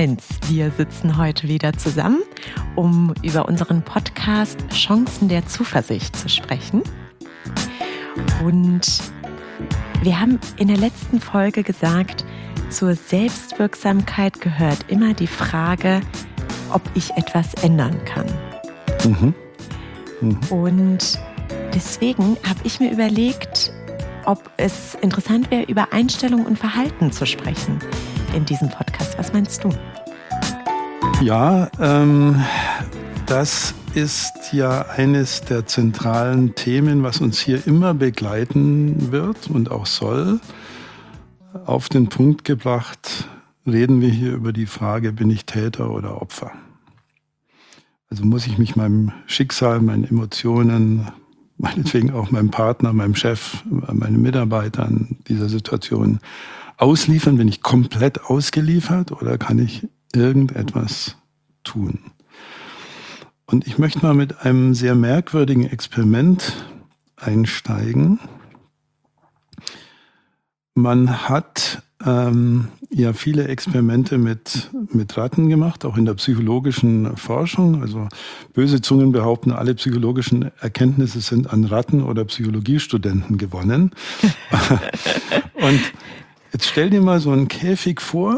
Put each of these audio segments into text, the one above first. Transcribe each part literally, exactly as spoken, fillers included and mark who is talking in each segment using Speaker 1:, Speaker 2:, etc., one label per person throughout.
Speaker 1: eins. Wir sitzen heute wieder zusammen, um über unseren Podcast Chancen der Zuversicht zu sprechen. Und wir haben in der letzten Folge gesagt, zur Selbstwirksamkeit gehört immer die Frage, ob ich etwas ändern kann.
Speaker 2: Mhm. Mhm.
Speaker 1: Und deswegen habe ich mir überlegt, ob es interessant wäre, über Einstellung und Verhalten zu sprechen in diesem Podcast. Was meinst du?
Speaker 2: Ja, ähm, das ist ja eines der zentralen Themen, was uns hier immer begleiten wird und auch soll. Auf den Punkt gebracht, reden wir hier über die Frage, bin ich Täter oder Opfer? Also muss ich mich meinem Schicksal, meinen Emotionen, meinetwegen auch meinem Partner, meinem Chef, meinen Mitarbeitern dieser Situation ausliefern? Bin ich komplett ausgeliefert oder kann ich irgendetwas tun? Und ich möchte mal mit einem sehr merkwürdigen Experiment einsteigen. Man hat ähm, ja viele Experimente mit, mit Ratten gemacht, auch in der psychologischen Forschung. Also böse Zungen behaupten, alle psychologischen Erkenntnisse sind an Ratten oder Psychologiestudenten gewonnen. Und jetzt stell dir mal so einen Käfig vor,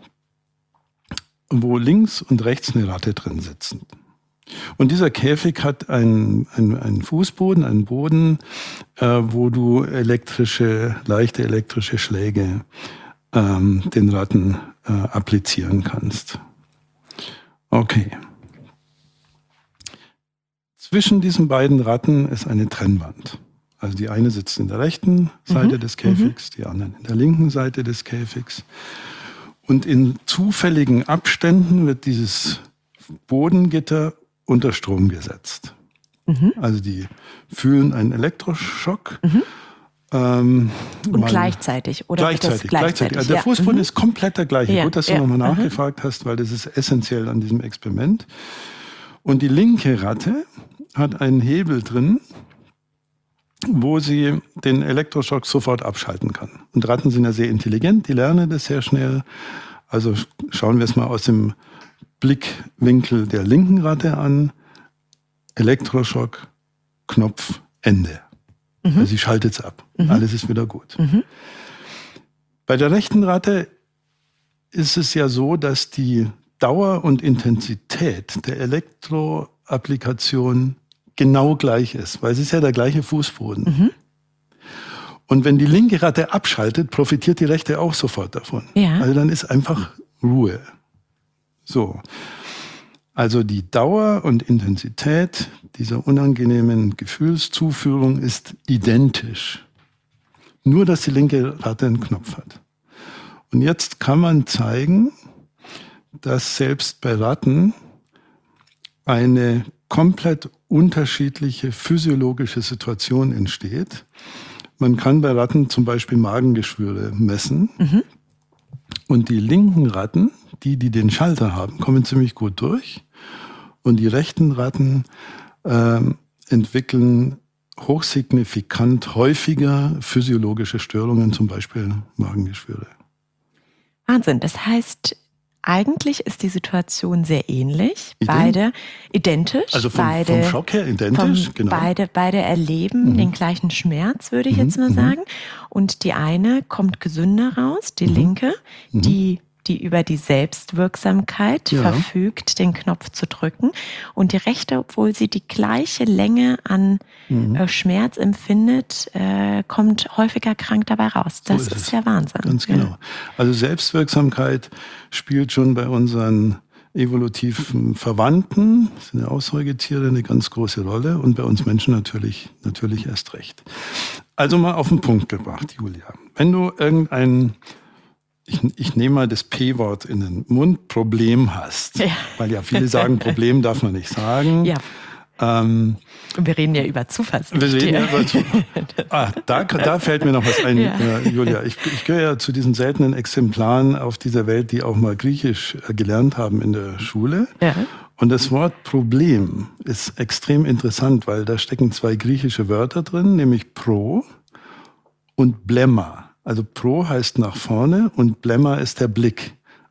Speaker 2: wo links und rechts eine Ratte drin sitzen. Und dieser Käfig hat einen, einen, einen Fußboden, einen Boden, äh, wo du elektrische, leichte elektrische Schläge ähm, den Ratten äh, applizieren kannst. Okay. Zwischen diesen beiden Ratten ist eine Trennwand. Also die eine sitzt in der rechten Seite mhm. des Käfigs, die andere in der linken Seite des Käfigs. Und in zufälligen Abständen wird dieses Bodengitter unter Strom gesetzt. Mhm. Also die fühlen einen Elektroschock.
Speaker 1: Mhm.
Speaker 2: Ähm,
Speaker 1: Und gleichzeitig, oder?
Speaker 2: Gleichzeitig,
Speaker 1: das
Speaker 2: gleichzeitig.
Speaker 1: gleichzeitig.
Speaker 2: Also der
Speaker 1: ja.
Speaker 2: Fußboden
Speaker 1: mhm.
Speaker 2: ist komplett der gleiche.
Speaker 1: Ja.
Speaker 2: Gut, dass du
Speaker 1: ja.
Speaker 2: nochmal
Speaker 1: mhm.
Speaker 2: nachgefragt hast, weil das ist essentiell an diesem Experiment. Und die linke Ratte hat einen Hebel drin, wo sie den Elektroschock sofort abschalten kann. Und Ratten sind ja sehr intelligent, die lernen das sehr schnell. Also schauen wir es mal aus dem Blickwinkel der linken Ratte an. Elektroschock, Knopf, Ende. Mhm. Also sie schaltet es ab. Mhm. Alles ist wieder gut. Mhm. Bei der rechten Ratte ist es ja so, dass die Dauer und Intensität der Elektroapplikation genau gleich ist, weil es ist ja der gleiche Fußboden. Mhm. Und wenn die linke Ratte abschaltet, profitiert die rechte auch sofort davon. Ja. Also dann ist einfach Ruhe. So. Also die Dauer und Intensität dieser unangenehmen Gefühlszuführung ist identisch. Nur, dass die linke Ratte einen Knopf hat. Und jetzt kann man zeigen, dass selbst bei Ratten eine komplett unterschiedliche physiologische Situation entsteht. Man kann bei Ratten zum Beispiel Magengeschwüre messen. Mhm. Und die linken Ratten, die, die den Schalter haben, kommen ziemlich gut durch. Und die rechten Ratten äh, entwickeln hochsignifikant häufiger physiologische Störungen, zum Beispiel Magengeschwüre.
Speaker 1: Wahnsinn. Das heißt, eigentlich ist die Situation sehr ähnlich. Ident- beide identisch.
Speaker 2: Also vom,
Speaker 1: beide,
Speaker 2: vom Schock her identisch,
Speaker 1: vom,
Speaker 2: genau.
Speaker 1: Beide, beide erleben mhm. den gleichen Schmerz, würde ich mhm. jetzt mal mhm. sagen. Und die eine kommt gesünder raus, die mhm. linke, mhm. die die über die Selbstwirksamkeit ja. verfügt, den Knopf zu drücken. Und die rechte, obwohl sie die gleiche Länge an mhm. äh, Schmerz empfindet, äh, kommt häufiger krank dabei raus. Das so ist, ist ja Wahnsinn.
Speaker 2: Ganz genau. Ja. Also Selbstwirksamkeit spielt schon bei unseren evolutiven Verwandten, das sind ja auch Säugetiere, eine ganz große Rolle. Und bei uns Menschen natürlich, natürlich erst recht. Also mal auf den Punkt gebracht, Julia. Wenn du irgendein Ich, ich nehme mal das P-Wort in den Mund, Problem hast. Ja. Weil ja viele sagen, Problem darf man nicht sagen.
Speaker 1: Ja.
Speaker 2: Ähm,
Speaker 1: wir reden ja über Zuversicht.
Speaker 2: Wir reden ja über Zuversicht. Ah, da, da fällt mir noch was ein, ja. äh, Julia. Ich, ich gehöre ja zu diesen seltenen Exemplaren auf dieser Welt, die auch mal Griechisch gelernt haben in der Schule. Ja. Und das Wort Problem ist extrem interessant, weil da stecken zwei griechische Wörter drin, nämlich pro und blemma. Also pro heißt nach vorne und blemma ist der Blick.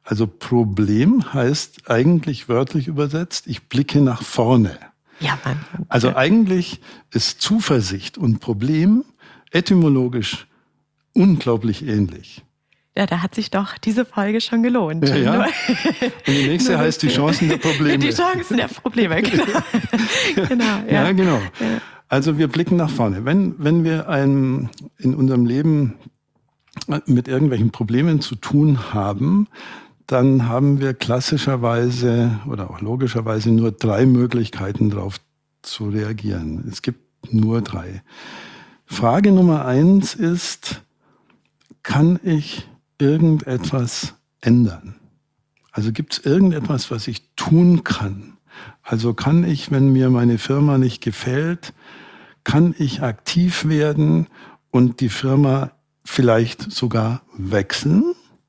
Speaker 2: Also Problem heißt eigentlich wörtlich übersetzt, ich blicke nach vorne.
Speaker 1: Ja, Mann.
Speaker 2: Also eigentlich ist Zuversicht und Problem etymologisch unglaublich ähnlich.
Speaker 1: Ja, da hat sich doch diese Folge schon gelohnt.
Speaker 2: Ja, ja. Und die nächste heißt die Chancen der Probleme.
Speaker 1: Die Chancen der Probleme, genau. genau
Speaker 2: ja. ja, genau. Ja. Also wir blicken nach vorne. Wenn, wenn wir ein, in unserem Leben mit irgendwelchen Problemen zu tun haben, dann haben wir klassischerweise oder auch logischerweise nur drei Möglichkeiten, darauf zu reagieren. Es gibt nur drei. Frage Nummer eins ist, kann ich irgendetwas ändern? Also gibt es irgendetwas, was ich tun kann? Also kann ich, wenn mir meine Firma nicht gefällt, kann ich aktiv werden und die Firma vielleicht sogar wechseln?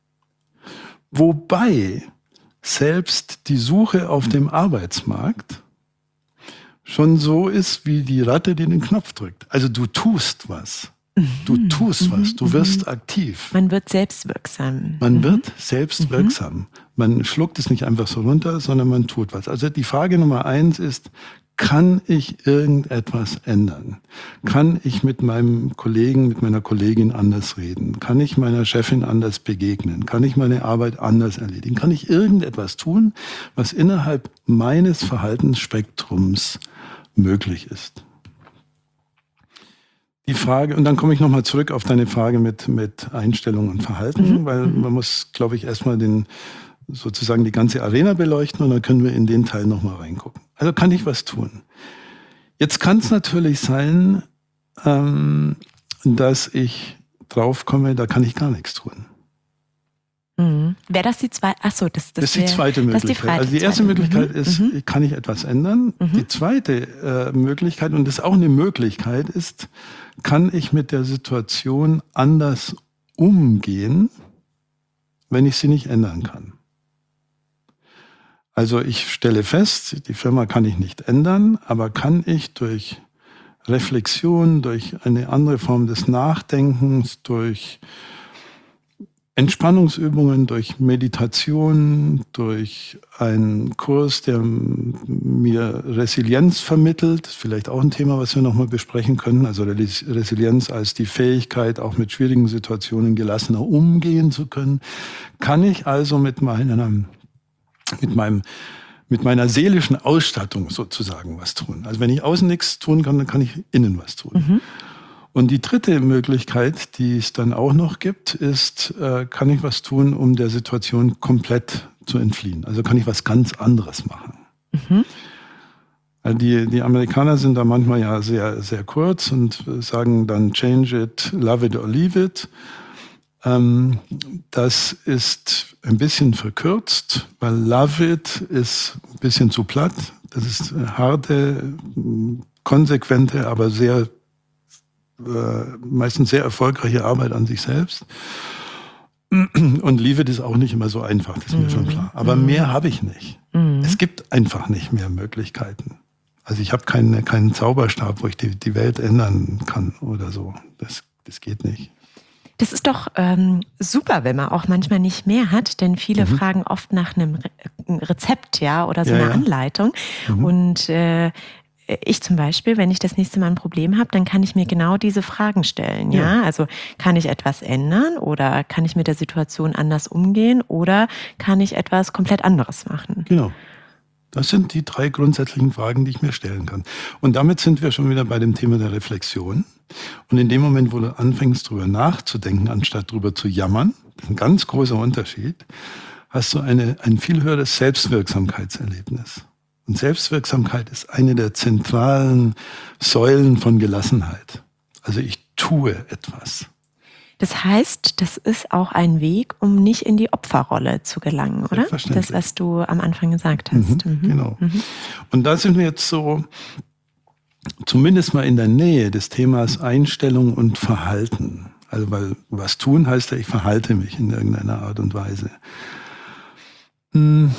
Speaker 2: Wobei selbst die Suche auf dem Arbeitsmarkt schon so ist wie die Ratte, die den Knopf drückt. Also du tust was. Du tust was, du wirst aktiv.
Speaker 1: Man wird selbstwirksam.
Speaker 2: Man wird selbstwirksam. Man schluckt es nicht einfach so runter, sondern man tut was. Also die Frage Nummer eins ist, kann ich irgendetwas ändern? Kann ich mit meinem Kollegen, mit meiner Kollegin anders reden? Kann ich meiner Chefin anders begegnen? Kann ich meine Arbeit anders erledigen? Kann ich irgendetwas tun, was innerhalb meines Verhaltensspektrums möglich ist? Die Frage, und dann komme ich nochmal zurück auf deine Frage mit, mit Einstellung und Verhalten, mhm. weil man muss, glaube ich, erstmal den, sozusagen die ganze Arena beleuchten und dann können wir in den Teil nochmal reingucken. Also kann ich was tun? Jetzt kann es natürlich sein, ähm, dass ich draufkomme, da kann ich gar nichts tun.
Speaker 1: Mhm. Wäre das die zweite? Achso, das, das,
Speaker 2: das ist die zweite Möglichkeit. Die also die erste Möglichkeit mhm. ist, mhm. kann ich etwas ändern? Mhm. Die zweite äh, Möglichkeit, und das ist auch eine Möglichkeit, ist, kann ich mit der Situation anders umgehen, wenn ich sie nicht ändern kann? Also ich stelle fest, die Firma kann ich nicht ändern, aber kann ich durch Reflexion, durch eine andere Form des Nachdenkens, durch Entspannungsübungen, durch Meditation, durch einen Kurs, der mir Resilienz vermittelt, das ist vielleicht auch ein Thema, was wir nochmal besprechen können, also Resilienz als die Fähigkeit, auch mit schwierigen Situationen gelassener umgehen zu können, kann ich also mit meiner, mit meinem, mit meiner seelischen Ausstattung sozusagen was tun. Also wenn ich außen nichts tun kann, dann kann ich innen was tun. Mhm. Und die dritte Möglichkeit, die es dann auch noch gibt, ist, äh, kann ich was tun, um der Situation komplett zu entfliehen? Also kann ich was ganz anderes machen? Mhm. Also die, die Amerikaner sind da manchmal ja sehr, sehr kurz und sagen dann change it, love it or leave it. Ähm, das ist ein bisschen verkürzt, weil love it ist ein bisschen zu platt. Das ist harte, konsequente, aber sehr meistens sehr erfolgreiche Arbeit an sich selbst. Und Leave it ist auch nicht immer so einfach, das ist mir mhm. schon klar. Aber mhm. mehr habe ich nicht. Mhm. Es gibt einfach nicht mehr Möglichkeiten. Also ich habe keinen, keinen Zauberstab, wo ich die, die Welt ändern kann oder so. Das, das geht nicht.
Speaker 1: Das ist doch ähm, super, wenn man auch manchmal nicht mehr hat, denn viele mhm. fragen oft nach einem Re- Rezept, ja, oder so ja, eine ja. Anleitung. Mhm. Und äh, ich zum Beispiel, wenn ich das nächste Mal ein Problem habe, dann kann ich mir genau diese Fragen stellen. Ja? ja, also kann ich etwas ändern oder kann ich mit der Situation anders umgehen oder kann ich etwas komplett anderes machen?
Speaker 2: Genau. Das sind die drei grundsätzlichen Fragen, die ich mir stellen kann. Und damit sind wir schon wieder bei dem Thema der Reflexion. Und in dem Moment, wo du anfängst, drüber nachzudenken, anstatt drüber zu jammern, das ist ein ganz großer Unterschied, hast du eine, ein viel höheres Selbstwirksamkeitserlebnis. Und Selbstwirksamkeit ist eine der zentralen Säulen von Gelassenheit. Also ich tue etwas.
Speaker 1: Das heißt, das ist auch ein Weg, um nicht in die Opferrolle zu gelangen, oder? Das, was du am Anfang gesagt hast.
Speaker 2: Mhm, mhm. Genau. Mhm. Und da sind wir jetzt so, zumindest mal in der Nähe des Themas Einstellung und Verhalten. Also weil was tun heißt ja, ich verhalte mich in irgendeiner Art und Weise. Hm.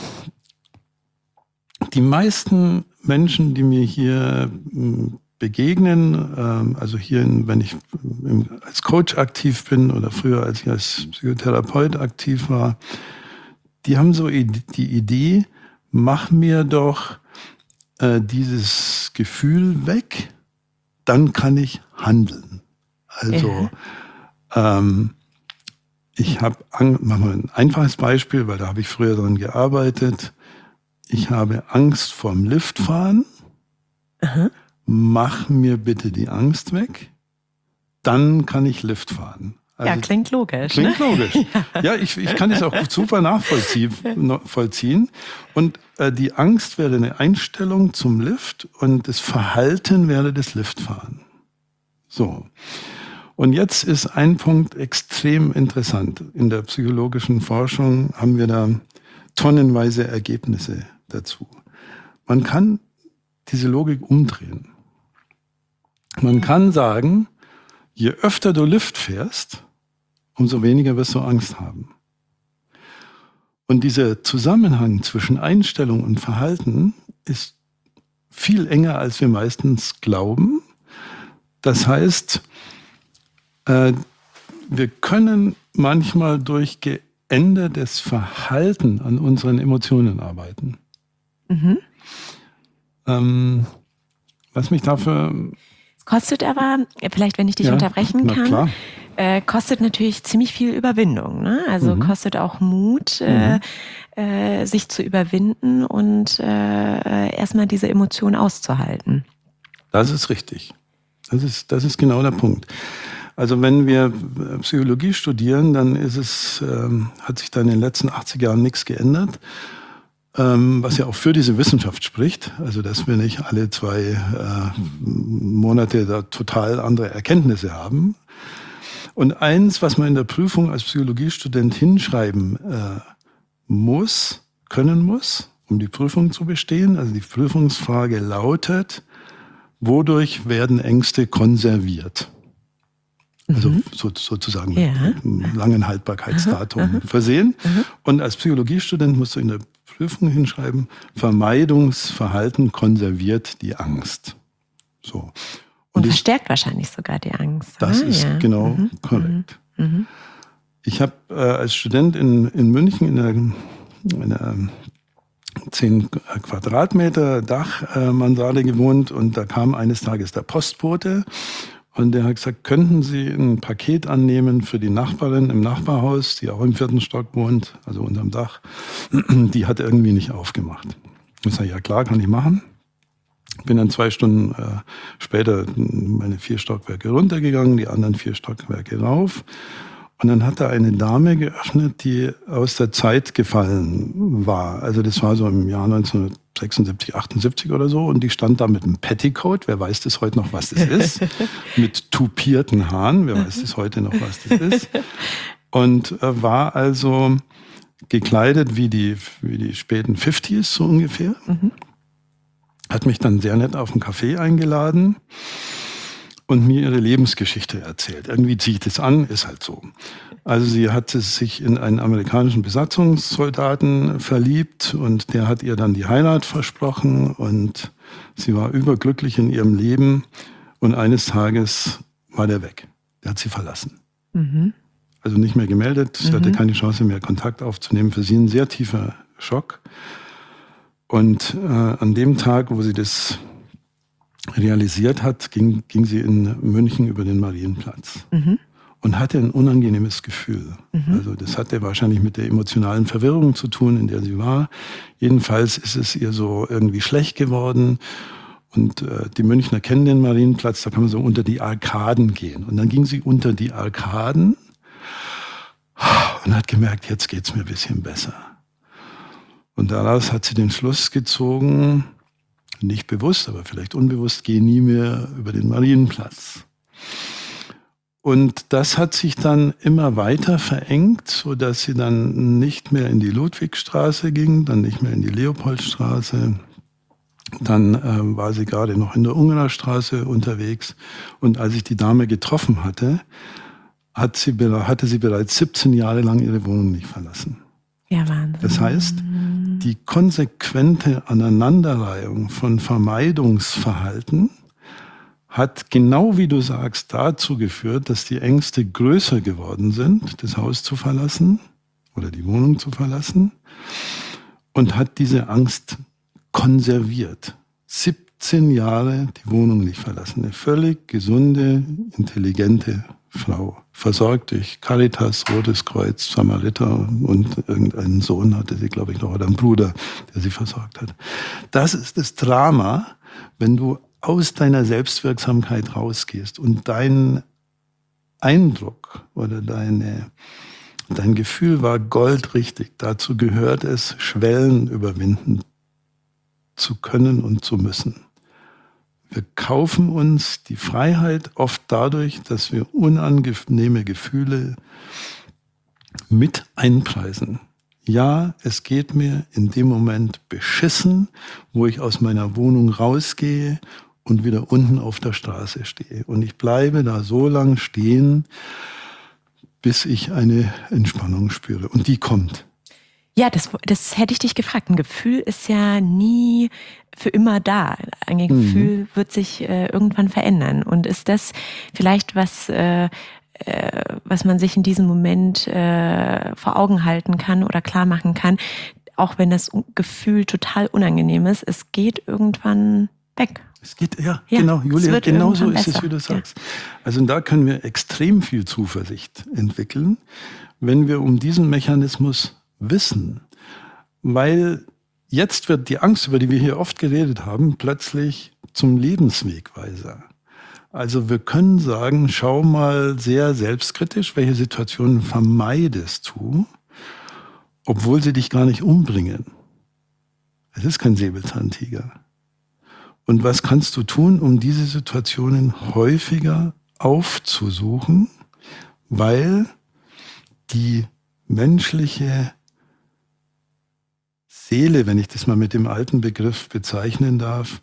Speaker 2: Die meisten Menschen, die mir hier begegnen, also hier, wenn ich als Coach aktiv bin oder früher, als ich als Psychotherapeut aktiv war, die haben so die Idee, mach mir doch äh, dieses Gefühl weg, dann kann ich handeln. Also ja. ähm, ich habe, machen wir ein einfaches Beispiel, weil da habe ich früher dran gearbeitet. Ich habe Angst vorm Liftfahren. Aha. Mach mir bitte die Angst weg, dann kann ich Lift fahren.
Speaker 1: Also, ja, klingt logisch.
Speaker 2: Klingt
Speaker 1: ne?
Speaker 2: logisch. Ja, ja ich, ich kann es auch super nachvollziehen. Und äh, die Angst wäre eine Einstellung zum Lift und das Verhalten wäre das Liftfahren. So. Und jetzt ist ein Punkt extrem interessant. In der psychologischen Forschung haben wir da tonnenweise Ergebnisse dazu. Man kann diese Logik umdrehen. Man kann sagen, je öfter du Lift fährst, umso weniger wirst du Angst haben. Und dieser Zusammenhang zwischen Einstellung und Verhalten ist viel enger, als wir meistens glauben. Das heißt, äh, wir können manchmal durch geändertes Verhalten an unseren Emotionen arbeiten. Mhm. Ähm, was mich dafür...
Speaker 1: Kostet aber, vielleicht wenn ich dich ja, unterbrechen kann, äh, kostet natürlich ziemlich viel Überwindung. Ne? Also mhm. kostet auch Mut, äh, mhm. äh, sich zu überwinden und äh, erstmal diese Emotion auszuhalten.
Speaker 2: Das ist richtig. Das ist, das ist genau der Punkt. Also wenn wir Psychologie studieren, dann ist es, ähm, hat sich da in den letzten achtzig Jahren nichts geändert. Ähm, was ja auch für diese Wissenschaft spricht, also dass wir nicht alle zwei äh, Monate da total andere Erkenntnisse haben. Und eins, was man in der Prüfung als Psychologiestudent hinschreiben äh, muss, können muss, um die Prüfung zu bestehen, also die Prüfungsfrage lautet, wodurch werden Ängste konserviert? Also mhm. so, sozusagen ja. mit einem langen Haltbarkeitsdatum aha, aha. versehen. Aha. Und als Psychologiestudent musst du in der Prüfung hinschreiben, Vermeidungsverhalten konserviert die Angst. So.
Speaker 1: Und, Und verstärkt ich, wahrscheinlich sogar die Angst.
Speaker 2: Das
Speaker 1: ah,
Speaker 2: ist
Speaker 1: ja.
Speaker 2: genau
Speaker 1: mhm.
Speaker 2: korrekt.
Speaker 1: Mhm.
Speaker 2: Ich habe äh, als Student in, in München in einer, in einer zehn Quadratmeter Dachmansarde gewohnt und da kam eines Tages der Postbote. Und der hat gesagt, könnten Sie ein Paket annehmen für die Nachbarin im Nachbarhaus, die auch im vierten Stock wohnt, also unterm Dach. Die hat irgendwie nicht aufgemacht. Ich sage, ja klar, kann ich machen. Bin dann zwei Stunden äh, später meine vier Stockwerke runtergegangen, die anderen vier Stockwerke rauf. Und dann hat da eine Dame geöffnet, die aus der Zeit gefallen war. Also das war so im Jahr neunzehnhundertsechsundsiebzig, achtundsiebzig oder so. Und die stand da mit einem Petticoat. Wer weiß das heute noch, was das ist? Mit tupierten Haaren. Wer weiß das heute noch, was das ist? Und äh, war also gekleidet wie die, wie die späten fünfziger so ungefähr. Mhm. Hat mich dann sehr nett auf einen Café eingeladen und mir ihre Lebensgeschichte erzählt. Irgendwie ziehe ich das an, ist halt so. Also sie hat sich in einen amerikanischen Besatzungssoldaten verliebt und der hat ihr dann die Heirat versprochen und sie war überglücklich in ihrem Leben und eines Tages war der weg. Der hat sie verlassen. Mhm. Also nicht mehr gemeldet, sie mhm. hatte keine Chance mehr, Kontakt aufzunehmen. Für sie ein sehr tiefer Schock. Und äh, an dem Tag, wo sie das realisiert hat, ging, ging sie in München über den Marienplatz mhm. und hatte ein unangenehmes Gefühl. Mhm. Also das hatte wahrscheinlich mit der emotionalen Verwirrung zu tun, in der sie war. Jedenfalls ist es ihr so irgendwie schlecht geworden. Und äh, die Münchner kennen den Marienplatz, da kann man so unter die Arkaden gehen. Und dann ging sie unter die Arkaden und hat gemerkt, jetzt geht's mir ein bisschen besser. Und daraus hat sie den Schluss gezogen, nicht bewusst, aber vielleicht unbewusst, gehe nie mehr über den Marienplatz. Und das hat sich dann immer weiter verengt, sodass sie dann nicht mehr in die Ludwigstraße ging, dann nicht mehr in die Leopoldstraße. Dann äh, war sie gerade noch in der Ungarstraße unterwegs. Und als ich die Dame getroffen hatte, hat sie, hatte sie bereits siebzehn Jahre lang ihre Wohnung nicht verlassen.
Speaker 1: Ja, Wahnsinn.
Speaker 2: Das heißt, die konsequente Aneinanderreihung von Vermeidungsverhalten hat genau wie du sagst dazu geführt, dass die Ängste größer geworden sind, das Haus zu verlassen, oder die Wohnung zu verlassen und hat diese Angst konserviert. siebzehn Jahre die Wohnung nicht verlassen. Eine völlig gesunde, intelligente Frau. Versorgt durch Caritas, Rotes Kreuz, Samariter und irgendeinen Sohn hatte sie, glaube ich, noch, oder einen Bruder, der sie versorgt hat. Das ist das Drama, wenn du aus deiner Selbstwirksamkeit rausgehst und dein Eindruck oder deine, dein Gefühl war goldrichtig. Dazu gehört es, Schwellen überwinden zu können und zu müssen. Wir kaufen uns die Freiheit oft dadurch, dass wir unangenehme Gefühle mit einpreisen. Ja, es geht mir in dem Moment beschissen, wo ich aus meiner Wohnung rausgehe und wieder unten auf der Straße stehe. Und ich bleibe da so lang stehen, bis ich eine Entspannung spüre. Und die kommt.
Speaker 1: Ja, das, das hätte ich dich gefragt. Ein Gefühl ist ja nie für immer da. Ein Gefühl mhm. wird sich äh, irgendwann verändern. Und ist das vielleicht was, äh, äh, was man sich in diesem Moment äh, vor Augen halten kann oder klar machen kann, auch wenn das Gefühl total unangenehm ist, es geht irgendwann weg.
Speaker 2: Es geht, ja, ja genau, Julia, genau so ist es, wie du sagst. Ja. Also da können wir extrem viel Zuversicht entwickeln, wenn wir um diesen Mechanismus wissen, weil jetzt wird die Angst, über die wir hier oft geredet haben, plötzlich zum Lebenswegweiser. Also wir können sagen, schau mal sehr selbstkritisch, welche Situationen vermeidest du, obwohl sie dich gar nicht umbringen. Es ist kein Säbelzahntiger. Und was kannst du tun, um diese Situationen häufiger aufzusuchen, weil die menschliche Seele, wenn ich das mal mit dem alten Begriff bezeichnen darf,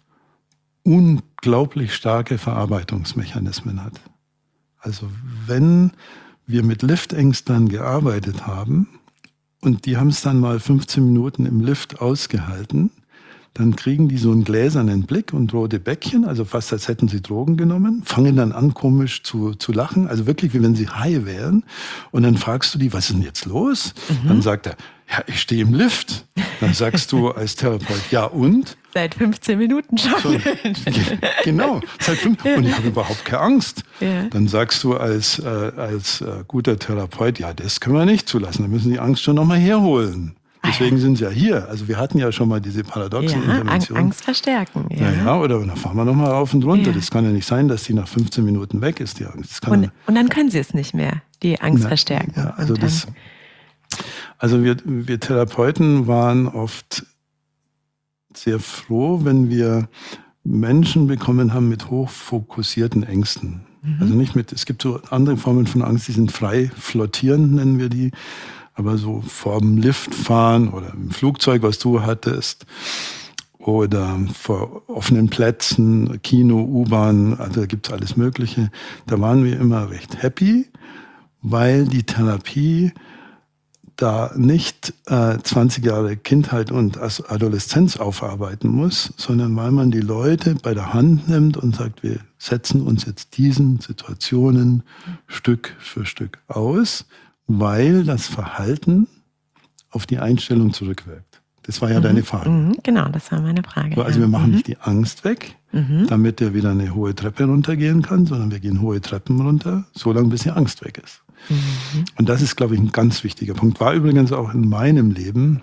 Speaker 2: unglaublich starke Verarbeitungsmechanismen hat. Also wenn wir mit Liftängstern gearbeitet haben und die haben es dann mal fünfzehn Minuten im Lift ausgehalten, dann kriegen die so einen gläsernen Blick und rote Bäckchen, also fast als hätten sie Drogen genommen, fangen dann an komisch zu, zu lachen, also wirklich wie wenn sie high wären. Und dann fragst du die, was ist denn jetzt los? Mhm. Dann sagt er, ja, ich stehe im Lift. Dann sagst du als Therapeut, ja und?
Speaker 1: Seit fünfzehn Minuten schon. So,
Speaker 2: genau, seit fünf, und ich habe überhaupt keine Angst. Ja. Dann sagst du als, äh, als äh, guter Therapeut, ja, das können wir nicht zulassen, da müssen die Angst schon nochmal herholen. Deswegen sind sie ja hier. Also wir hatten ja schon mal diese paradoxen
Speaker 1: ja,
Speaker 2: Interventionen.
Speaker 1: Angst verstärken. Ja,
Speaker 2: naja, oder dann fahren wir nochmal rauf und runter. Ja. Das kann ja nicht sein, dass die nach fünfzehn Minuten weg ist, die Angst. Das kann
Speaker 1: und,
Speaker 2: ja,
Speaker 1: und dann können sie es nicht mehr, die Angst na, verstärken.
Speaker 2: Ja, also das, also wir, wir Therapeuten waren oft sehr froh, wenn wir Menschen bekommen haben mit hochfokussierten Ängsten. Mhm. Also nicht mit, es gibt so andere Formen von Angst, die sind frei flottierend, nennen wir die. Aber so vor dem Lift fahren oder im Flugzeug, was du hattest, oder vor offenen Plätzen, Kino, U-Bahn, also da gibt's alles Mögliche. Da waren wir immer recht happy, weil die Therapie da nicht äh, zwanzig Jahre Kindheit und Adoleszenz aufarbeiten muss, sondern weil man die Leute bei der Hand nimmt und sagt, wir setzen uns jetzt diesen Situationen Stück für Stück aus, weil das Verhalten auf die Einstellung zurückwirkt. Das war ja mhm. deine Frage.
Speaker 1: Mhm, genau, das war meine Frage.
Speaker 2: So, also
Speaker 1: ja.
Speaker 2: wir machen
Speaker 1: mhm.
Speaker 2: nicht die Angst weg,
Speaker 1: mhm.
Speaker 2: damit er wieder eine hohe Treppe runtergehen kann, sondern wir gehen hohe Treppen runter, so lange bis die Angst weg ist. Mhm. Und das ist, glaube ich, ein ganz wichtiger Punkt. War übrigens auch in meinem Leben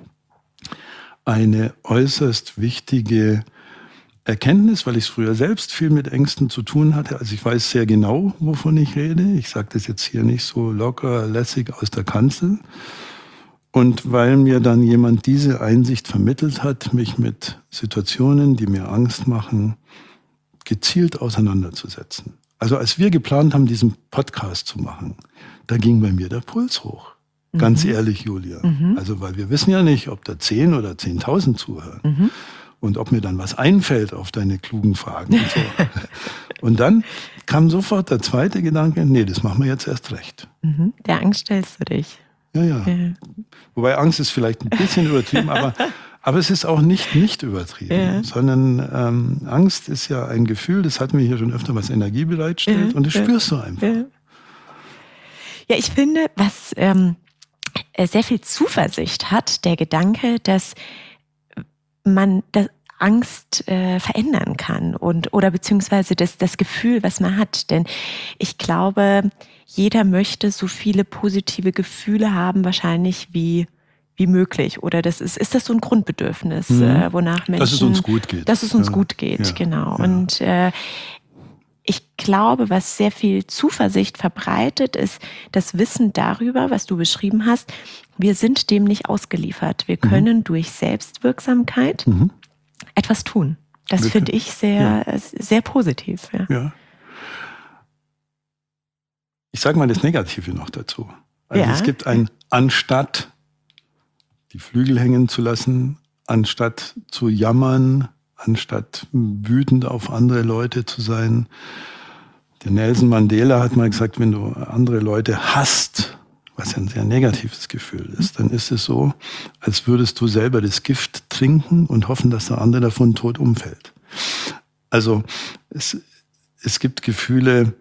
Speaker 2: eine äußerst wichtige Erkenntnis, weil ich es früher selbst viel mit Ängsten zu tun hatte. Also ich weiß sehr genau, wovon ich rede. Ich sage das jetzt hier nicht so locker, lässig aus der Kanzel. Und weil mir dann jemand diese Einsicht vermittelt hat, mich mit Situationen, die mir Angst machen, gezielt auseinanderzusetzen. Also als wir geplant haben, diesen Podcast zu machen, da ging bei mir der Puls hoch. Mhm. Ganz ehrlich, Julia. Mhm. Also weil wir wissen ja nicht, ob da zehn oder zehntausend zuhören. Mhm. Und ob mir dann was einfällt auf deine klugen Fragen und so. Und dann kam sofort der zweite Gedanke, nee, das machen wir jetzt erst recht.
Speaker 1: Mhm. Der Angst stellst du dich.
Speaker 2: Ja, ja. ja. Wobei Angst ist vielleicht ein bisschen übertrieben, aber, aber es ist auch nicht nicht übertrieben. Ja. Sondern ähm, Angst ist ja ein Gefühl, das hatten wir hier schon öfter, was Energie bereitstellt. Ja. Und das spürst du einfach.
Speaker 1: Ja, ja ich finde, was... Ähm sehr viel Zuversicht hat, der Gedanke, dass man das Angst äh, verändern kann und oder beziehungsweise das, das Gefühl, was man hat. Denn ich glaube, jeder möchte so viele positive Gefühle haben, wahrscheinlich wie wie möglich. Oder das ist, ist das so ein Grundbedürfnis, mhm. äh, wonach Menschen...
Speaker 2: Dass es uns gut geht.
Speaker 1: Dass es uns ja. gut geht, ja. genau. Ja. Und äh, ich glaube, was sehr viel Zuversicht verbreitet, ist das Wissen darüber, was du beschrieben hast. Wir sind dem nicht ausgeliefert. Wir können mhm. durch Selbstwirksamkeit mhm. etwas tun. Das finde ich sehr, ja. sehr positiv. Ja.
Speaker 2: ja. Ich sage mal das Negative noch dazu. Also ja. es gibt ein anstatt die Flügel hängen zu lassen, anstatt zu jammern, anstatt wütend auf andere Leute zu sein. Der Nelson Mandela hat mal gesagt, wenn du andere Leute hasst, was ja ein sehr negatives Gefühl ist, dann ist es so, als würdest du selber das Gift trinken und hoffen, dass der andere davon tot umfällt. Also es, es gibt Gefühle,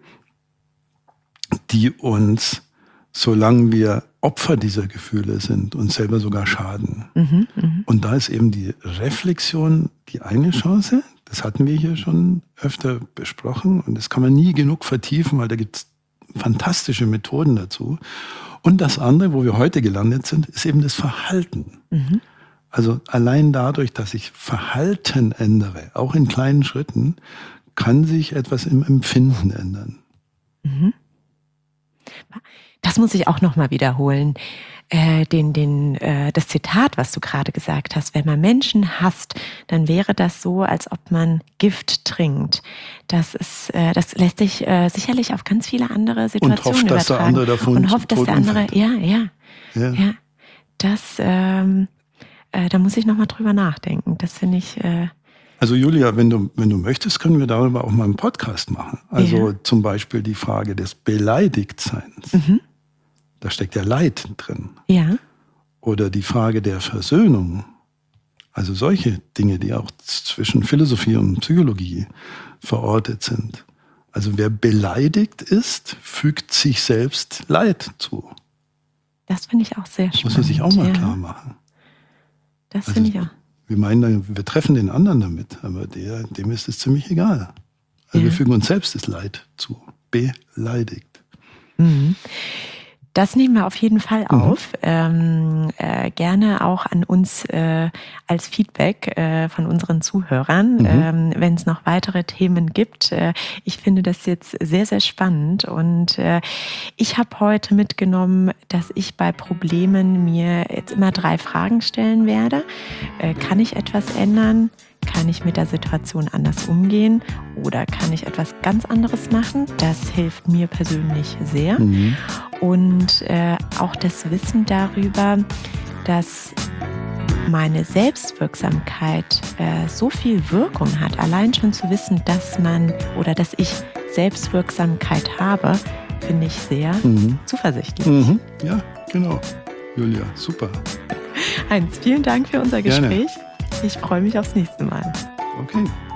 Speaker 2: die uns, solange wir Opfer dieser Gefühle sind, uns selber sogar schaden. Mhm, mh. Und da ist eben die Reflexion die eine Chance. Das hatten wir hier schon öfter besprochen und das kann man nie genug vertiefen, weil da gibt es fantastische Methoden dazu. Und das andere, wo wir heute gelandet sind, ist eben das Verhalten. Mhm. Also allein dadurch, dass ich Verhalten ändere, auch in kleinen Schritten, kann sich etwas im Empfinden ändern.
Speaker 1: Mhm. Das muss ich auch nochmal wiederholen. Äh, den, den, äh, das Zitat, was du gerade gesagt hast, wenn man Menschen hasst, dann wäre das so, als ob man Gift trinkt. Das ist, äh, das lässt sich äh, sicherlich auf ganz viele andere Situationen
Speaker 2: und hofft,
Speaker 1: übertragen.
Speaker 2: Dass der andere davon
Speaker 1: und hofft, dass der andere, ja, ja,
Speaker 2: ja,
Speaker 1: ja. Das, ähm, äh, da muss ich nochmal drüber nachdenken. Das finde ich. Äh,
Speaker 2: Also Julia, wenn du, wenn du möchtest, können wir darüber auch mal einen Podcast machen. Also ja. zum Beispiel die Frage des Beleidigtseins. Mhm. Da steckt ja Leid drin.
Speaker 1: Ja.
Speaker 2: Oder die Frage der Versöhnung. Also solche Dinge, die auch zwischen Philosophie und Psychologie verortet sind. Also wer beleidigt ist, fügt sich selbst Leid zu.
Speaker 1: Das finde ich auch sehr spannend.
Speaker 2: Muss man sich auch mal ja. klar machen.
Speaker 1: Das also, finde ich auch.
Speaker 2: Wir meinen, wir treffen den anderen damit, aber der, dem ist es ziemlich egal. Also ja. wir fügen uns selbst das Leid zu. Beleidigt.
Speaker 1: Mhm. Das nehmen wir auf jeden Fall auf. Mhm. Ähm, äh, gerne auch an uns äh, als Feedback äh, von unseren Zuhörern, mhm. ähm, wenn es noch weitere Themen gibt. Äh, ich finde das jetzt sehr, sehr spannend. Und äh, ich habe heute mitgenommen, dass ich bei Problemen mir jetzt immer drei Fragen stellen werde. Äh, kann ich etwas ändern? Kann ich mit der Situation anders umgehen oder kann ich etwas ganz anderes machen? Das hilft mir persönlich sehr. Mhm. Und äh, auch das Wissen darüber, dass meine Selbstwirksamkeit äh, so viel Wirkung hat. Allein schon zu wissen, dass man oder dass ich Selbstwirksamkeit habe, finde ich sehr mhm. zuversichtlich.
Speaker 2: Mhm. Ja, genau. Julia, super.
Speaker 1: Heinz, vielen Dank für unser Gespräch.
Speaker 2: Gerne.
Speaker 1: Ich freue mich aufs nächste Mal.
Speaker 2: Okay.